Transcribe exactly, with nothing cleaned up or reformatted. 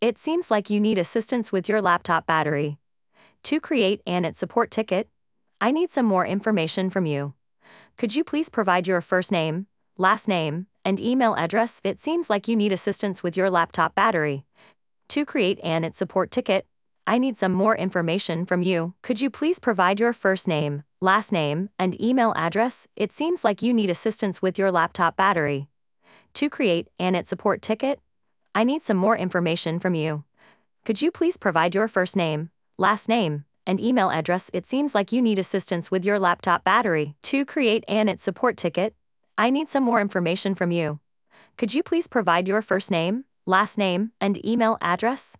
It seems like you need assistance with your laptop battery. To create an it support ticket, I need some more information from you. Could you please provide your first name, last name, and email address? It seems like you need assistance with your laptop battery. To create an it support ticket, I need some more information from you. Could you please provide your first name, last name, and email address? It seems like you need assistance with your laptop battery. To create an it support ticket, I need some more information from you. Could you please provide your first name, last name, and email address? It seems like you need assistance with your laptop battery. To create an it support ticket, I need some more information from you. Could you please provide your first name, last name, and email address?